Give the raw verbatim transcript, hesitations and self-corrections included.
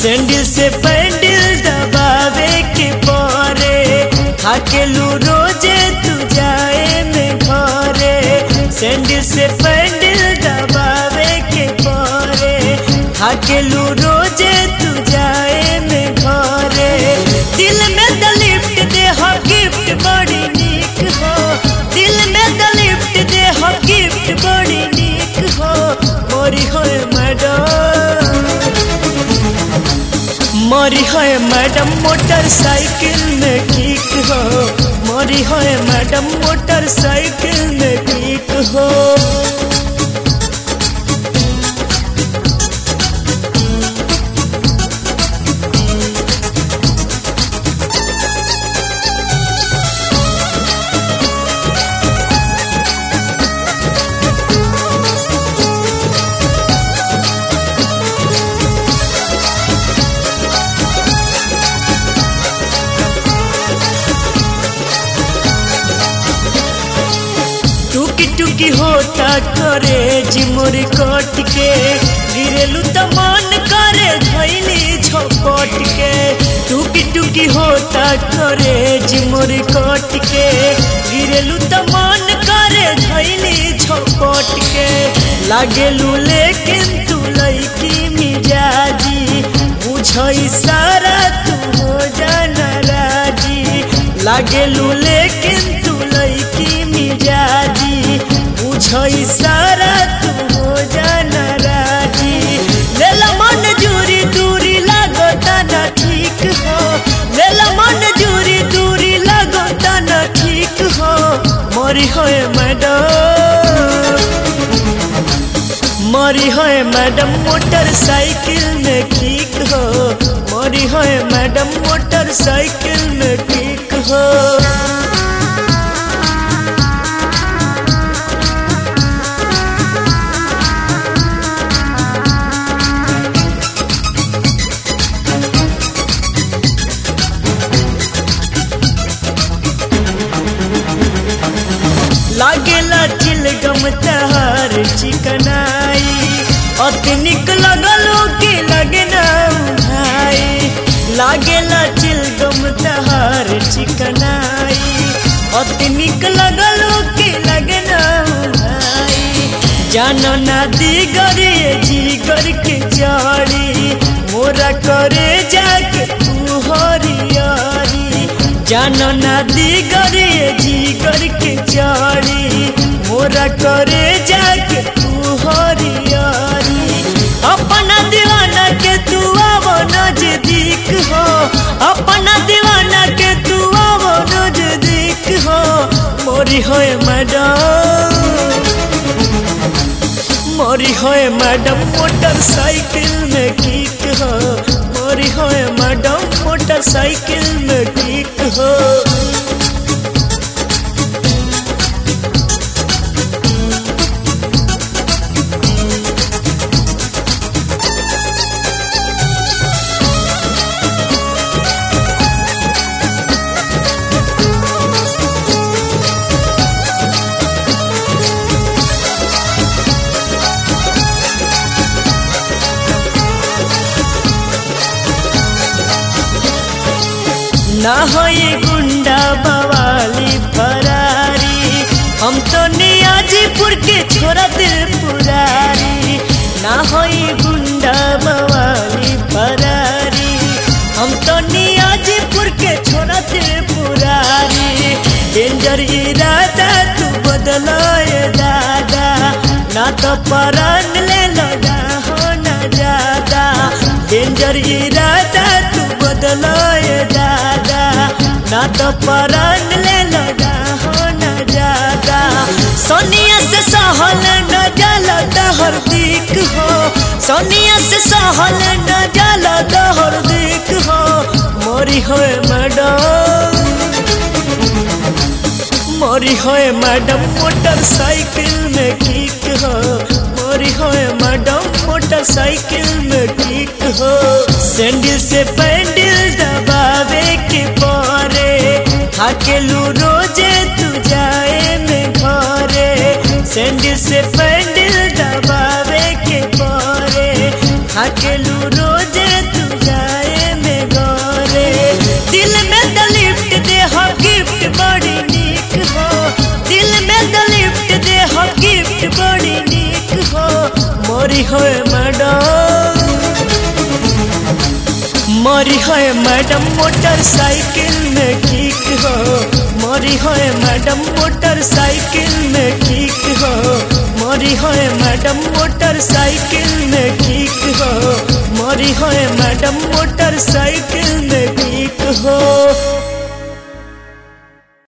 sandal से pedal दबावे के परे हाकेलू रोजे तू जाए में घरे सैंडल से पैंडल दबावे के परे हाकेलू रोजे तू जाए में घरे दिल में द लिफ्ट दे हो गिफ्ट बड़ी नीक हो दिल में द लिफ्ट दे हो गिफ्ट बड़ी नीक हो मोरी हो मैडम मोरी है मैडम मोटरसाइकिल में किक हो मोरी है मैडम मोटरसाइकिल में किक हो टुकी टुकी होता करे जिमोरी कट के गिरेलू तो मन करे धैली झपट के टुकी टुकी होता करे जिमोरी कट के गिरेलू तो मन करे धैली झपट के लागेलू लेकिन तू लईकी मिजाजी बुझई सारा तू हो जाना राजी लागेलू लेकिन तू लईकी मिजाजी बुझई सारा तू हो जाना राजी लेला मन जूरी दूरी लागता ना ठीक हो लेला मन जूरी दूरी लागता ना ठीक हो मोरी होए मैडम मोरी होए मैडम मोटरसाइकिल में किक हो मोरी होए मैडम मोटरसाइकिल में किक हो लागेला चिलगम तहार चिकनाई अतनिक लगलो के लगना भाई लागेला चिलगम तहार चिकनाई अतनिक लगलो के लगना भाई जानो ना दिगर जिगर के जड़ी मोरा करे जाके तू हरियारी जानो ना दिगर जिगर के जड़ी मोरा करे जाके तू हरियारी अपना दीवाना के तू आवो नजदीक हो अपना दीवाना के तू आवो नजदीक हो मोरी होए मैडम मोरी होए मैडम मोटरसाइकिल में किक हो मोरी होए मैडम मोटरसाइकिल में किक हो ना होई गुंडा बवाली फरारी हम तो नियाजीपुर के छोरा दिल पुरारी ना होई गुंडा बवाली फरारी हम तो नियाजीपुर के छोरा दिल पुरारी डेंजर इरादा तू बदलाए दादा ना तो परान ले लगा हो ना ज्यादा डेंजर इरादा तू बदलाए दादा ना तो परान ले लगा हो ना ज्यादा सोनिया से सहल न जाला दहर दिक हो सोनिया से सहल न जाला दहर दिक हो मोरी होए मैडम मोरी होए मैडम मोटरसाइकिल में किक हो मोरी होए मैडम मोटरसाइकिल में किक हो सैंडल से पैंडल दबावे के परे हाकेलू रोजे तू जाए में घरे सैंडल से पैंडल दबावे के परे हाकेलू रोजे तू जाए बड़ी नीक हो मोरी होए मैडम मोरी होए मैडम मोटरसाइकिल में किक हो मोरी होए मैडम मोटरसाइकिल में किक हो मोरी होए मैडम मोटरसाइकिल में किक हो मोरी होए मैडम मोटरसाइकिल